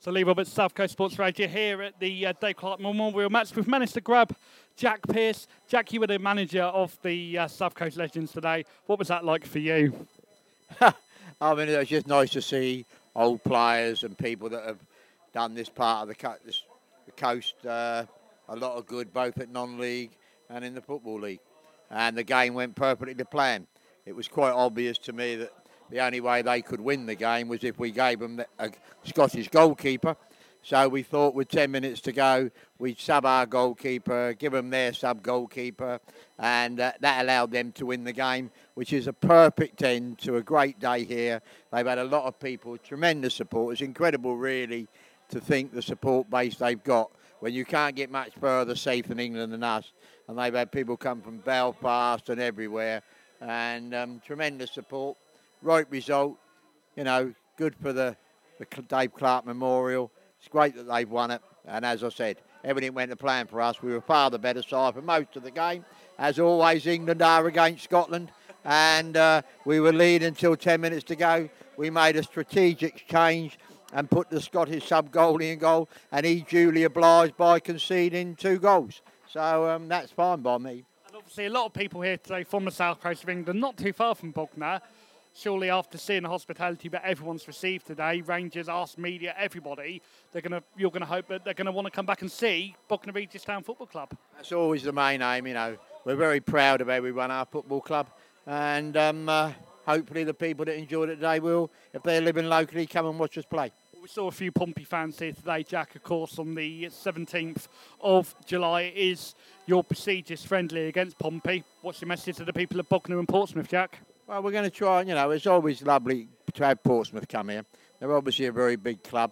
So Lee Roberts, South Coast Sports Radio here at the Dave Clark Memorial match. We've managed to grab Jack Pearce. Jack, you were the manager of the South Coast Legends today. What was that like for you? I mean, it was just nice to see old players and people that have done this part of the coast a lot of good, both at non-league and in the Football League. And the game went perfectly to plan. It was quite obvious to me that the only way they could win the game was if we gave them a Scottish goalkeeper. So we thought with 10 minutes to go, we'd sub our goalkeeper, give them their sub-goalkeeper, and that allowed them to win the game, which is a perfect end to a great day here. They've had a lot of people, tremendous support. It's incredible, really, to think the support base they've got when you can't get much further safe in England than us. And they've had people come from Belfast and everywhere, and tremendous support. Right result, good for the Dave Clark Memorial. It's great that they've won it. And as I said, everything went to plan for us. We were far the better side for most of the game. As always, England are against Scotland. And we were leading until 10 minutes to go. We made a strategic change and put the Scottish sub-goalie in goal. And he duly obliged by conceding 2 goals. So that's fine by me. And obviously a lot of people here today from the south coast of England, not too far from Bognor. Surely after seeing the hospitality that everyone's received today, Rangers, us, media, everybody, you're going to hope that they're going to want to come back and see Bognor Regis Town Football Club. That's always the main aim, We're very proud of how we run our football club. And hopefully the people that enjoyed it today will, if they're living locally, come and watch us play. We saw a few Pompey fans here today, Jack, of course, on the 17th of July. Is your prestigious friendly against Pompey? What's your message to the people of Bognor and Portsmouth, Jack? Well, we're going to try, it's always lovely to have Portsmouth come here. They're obviously a very big club,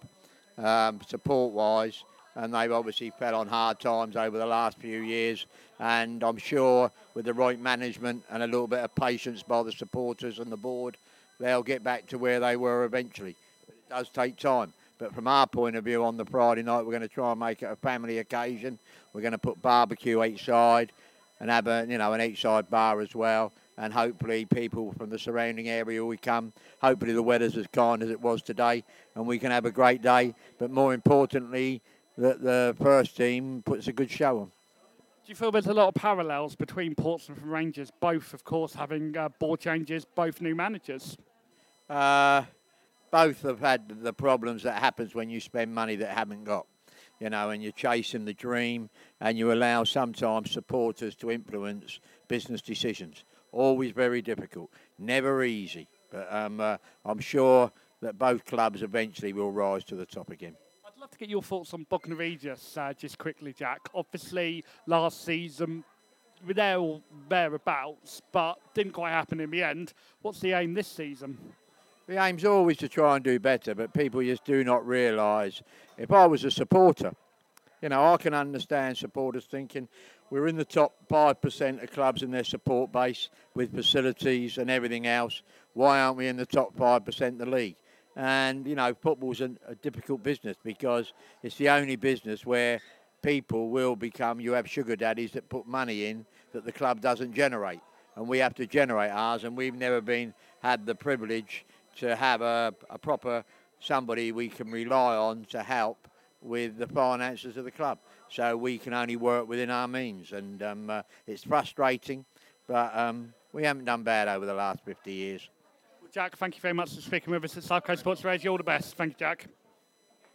support-wise, and they've obviously fell on hard times over the last few years. And I'm sure with the right management and a little bit of patience by the supporters and the board, they'll get back to where they were eventually. But it does take time. But from our point of view, on the Friday night, we're going to try and make it a family occasion. We're going to put barbecue each side and have an each side bar as well. And hopefully people from the surrounding area will come. Hopefully the weather's as kind as it was today and we can have a great day. But more importantly, that the first team puts a good show on. Do you feel there's a lot of parallels between Portsmouth and Rangers, both, of course, having board changes, both new managers? Both have had the problems that happens when you spend money that haven't got. And you're chasing the dream and you allow sometimes supporters to influence business decisions. Always very difficult, never easy. But I'm sure that both clubs eventually will rise to the top again. I'd love to get your thoughts on Bognor Regis just quickly, Jack. Obviously, last season, we were there or thereabouts, but didn't quite happen in the end. What's the aim this season? The aim's always to try and do better, but people just do not realise. If I was a supporter, I can understand supporters thinking we're in the top 5% of clubs in their support base with facilities and everything else. Why aren't we in the top 5% of the league? And, football's a difficult business because it's the only business where people will become, you have sugar daddies that put money in that the club doesn't generate. And we have to generate ours, and we've never had the privilege to have a proper somebody we can rely on to help with the finances of the club. So we can only work within our means. And it's frustrating, but we haven't done bad over the last 50 years. Well, Jack, thank you very much for speaking with us at South Coast Sports Radio. All the best. Thank you, Jack.